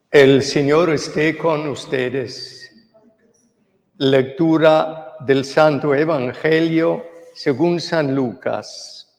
El Señor esté con ustedes. Lectura del Santo Evangelio según San Lucas.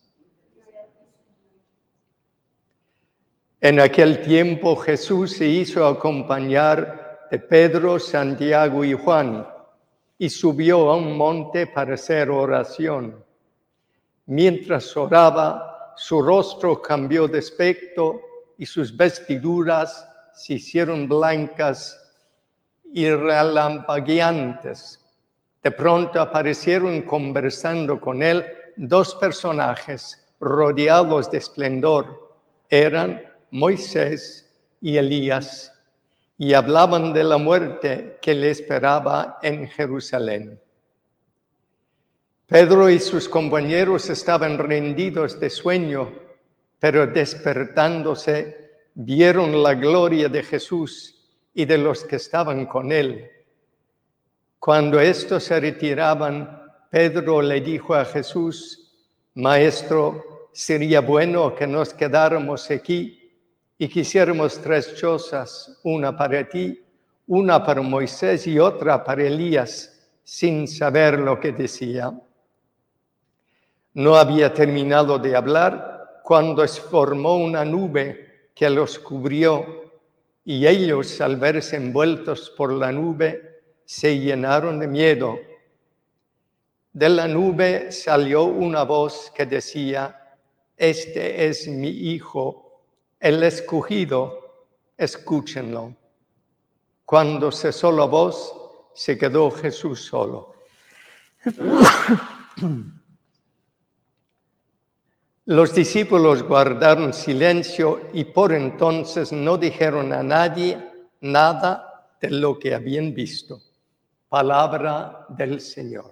En aquel tiempo Jesús se hizo acompañar de Pedro, Santiago y Juan y subió a un monte para hacer oración. Mientras oraba, su rostro cambió de aspecto y sus vestiduras se hicieron blancas y relampagueantes. De pronto aparecieron conversando con él dos personajes rodeados de esplendor. Eran Moisés y Elías, y hablaban de la muerte que le esperaba en Jerusalén. Pedro y sus compañeros estaban rendidos de sueño, pero despertándose vieron la gloria de Jesús y de los que estaban con él. Cuando estos se retiraban, Pedro le dijo a Jesús: Maestro, sería bueno que nos quedáramos aquí y quisiéramos 3 chozas, una para ti, una para Moisés y otra para Elías, sin saber lo que decía. No había terminado de hablar cuando se formó una nube que los cubrió, y ellos, al verse envueltos por la nube, se llenaron de miedo. De la nube salió una voz que decía: Este es mi Hijo, el escogido, escúchenlo. Cuando cesó la voz, se quedó Jesús solo. Los discípulos guardaron silencio y por entonces no dijeron a nadie nada de lo que habían visto. Palabra del Señor.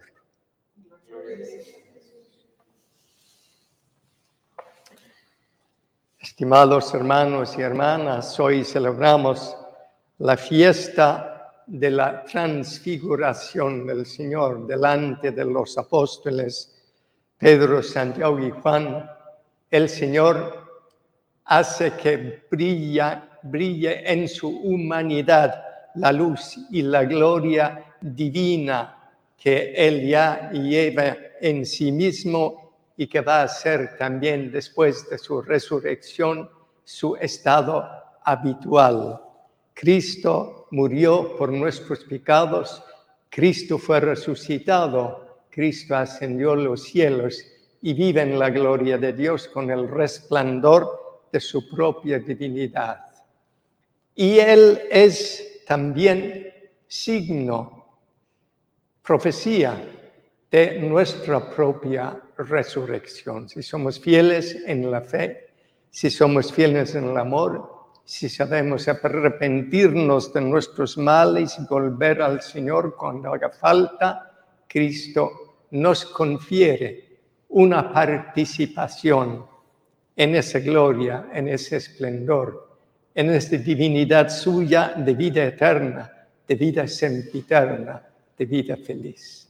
Estimados hermanos y hermanas, hoy celebramos la fiesta de la transfiguración del Señor delante de los apóstoles Pedro, Santiago y Juan. El Señor hace que brille en su humanidad la luz y la gloria divina que Él ya lleva en sí mismo y que va a ser también después de su resurrección su estado habitual. Cristo murió por nuestros pecados, Cristo fue resucitado, Cristo ascendió a los cielos y vive en la gloria de Dios con el resplandor de su propia divinidad. Y Él es también signo, profecía de nuestra propia resurrección. Si somos fieles en la fe, si somos fieles en el amor, si sabemos arrepentirnos de nuestros males y volver al Señor cuando haga falta, Cristo nos confiere una participación en esa gloria, en ese esplendor, en esta divinidad suya de vida eterna, de vida sempiterna, de vida feliz.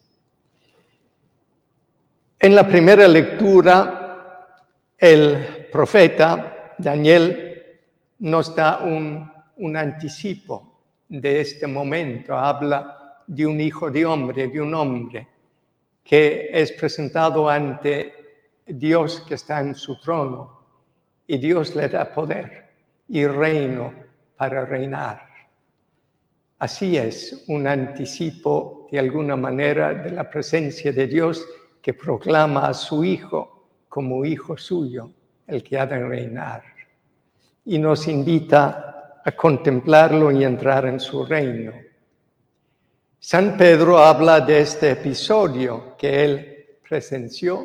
En la primera lectura, el profeta Daniel nos da un anticipo de este momento. Habla de un hijo de hombre, de un hombre que es presentado ante Dios que está en su trono, y Dios le da poder y reino para reinar. Así es un anticipo de alguna manera de la presencia de Dios que proclama a su Hijo como hijo suyo, el que ha de reinar. Y nos invita a contemplarlo y entrar en su reino. San Pedro habla de este episodio que él presenció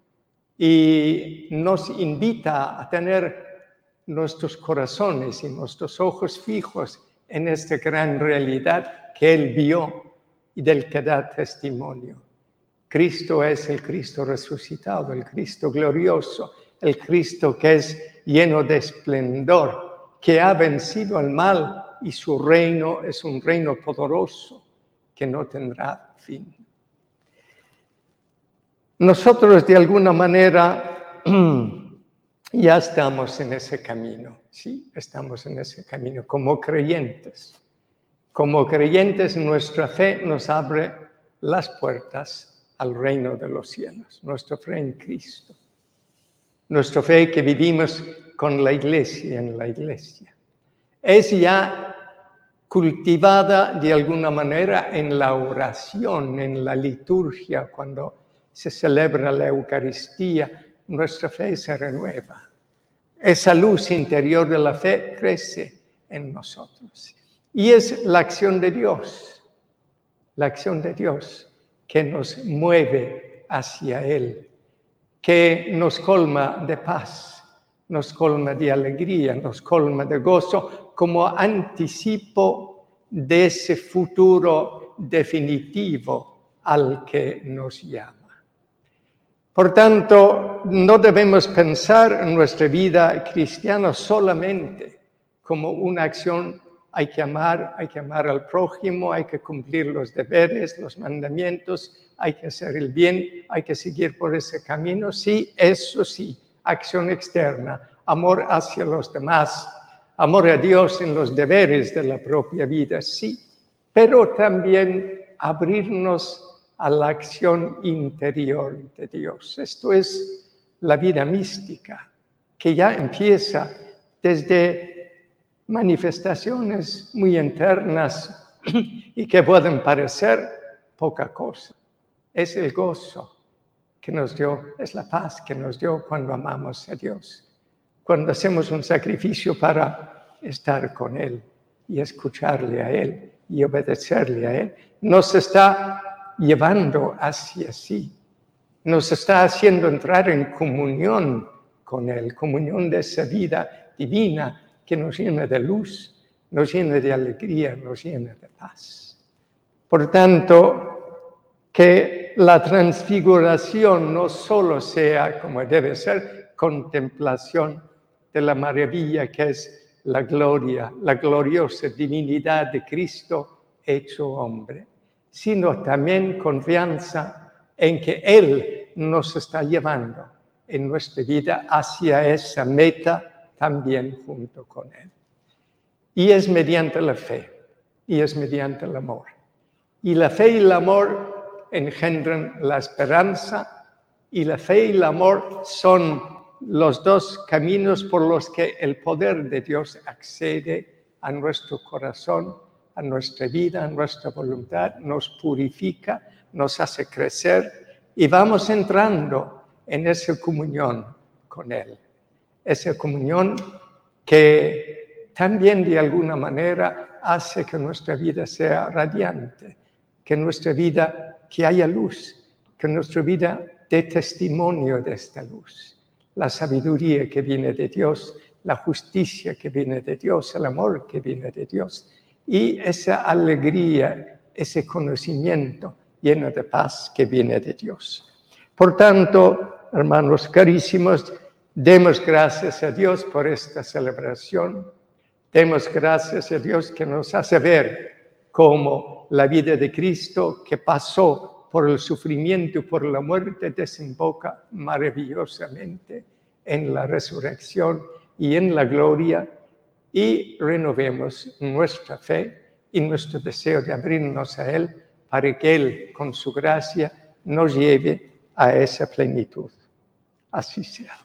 y nos invita a tener nuestros corazones y nuestros ojos fijos en esta gran realidad que él vio y del que da testimonio. Cristo es el Cristo resucitado, el Cristo glorioso, el Cristo que es lleno de esplendor, que ha vencido al mal y su reino es un reino poderoso que no tendrá fin. Nosotros de alguna manera ya estamos en ese camino, sí, estamos en ese camino como creyentes. Como creyentes, nuestra fe nos abre las puertas al reino de los cielos, nuestra fe en Cristo. Nuestra fe que vivimos con la Iglesia, en la Iglesia. Es ya cultivada de alguna manera en la oración, en la liturgia, cuando se celebra la Eucaristía, nuestra fe se renueva. Esa luz interior de la fe crece en nosotros. Y es la acción de Dios que nos mueve hacia Él, que nos colma de paz, nos colma de alegría, nos colma de gozo, como anticipo de ese futuro definitivo al que nos llama. Por tanto, no debemos pensar en nuestra vida cristiana solamente como una acción. Hay que amar al prójimo, hay que cumplir los deberes, los mandamientos, hay que hacer el bien, hay que seguir por ese camino. Sí, eso sí, acción externa, amor hacia los demás, amor a Dios en los deberes de la propia vida, sí, pero también abrirnos a la acción interior de Dios. Esto es la vida mística, que ya empieza desde manifestaciones muy internas y que pueden parecer poca cosa. Es el gozo que nos dio, es la paz que nos dio cuando amamos a Dios, cuando hacemos un sacrificio para estar con Él y escucharle a Él y obedecerle a Él. Nos está llevando hacia sí, nos está haciendo entrar en comunión con Él, comunión de esa vida divina que nos llena de luz, nos llena de alegría, nos llena de paz. Por tanto, que la transfiguración no solo sea, como debe ser, contemplación de la maravilla que es la gloria, la gloriosa divinidad de Cristo hecho hombre, sino también confianza en que Él nos está llevando en nuestra vida hacia esa meta también junto con Él. Y es mediante la fe, y es mediante el amor. Y la fe y el amor engendran la esperanza, y la fe y el amor son los dos caminos por los que el poder de Dios accede a nuestro corazón, a nuestra vida, a nuestra voluntad, nos purifica, nos hace crecer y vamos entrando en esa comunión con Él. Esa comunión que también de alguna manera hace que nuestra vida sea radiante, que nuestra vida, que haya luz, que nuestra vida dé testimonio de esta luz. La sabiduría que viene de Dios, la justicia que viene de Dios, el amor que viene de Dios y esa alegría, ese conocimiento lleno de paz que viene de Dios. Por tanto, hermanos carísimos, demos gracias a Dios por esta celebración. Demos gracias a Dios que nos hace ver cómo la vida de Cristo que pasó por el sufrimiento y por la muerte desemboca maravillosamente en la resurrección y en la gloria, y renovemos nuestra fe y nuestro deseo de abrirnos a Él para que Él, con su gracia, nos lleve a esa plenitud. Así sea.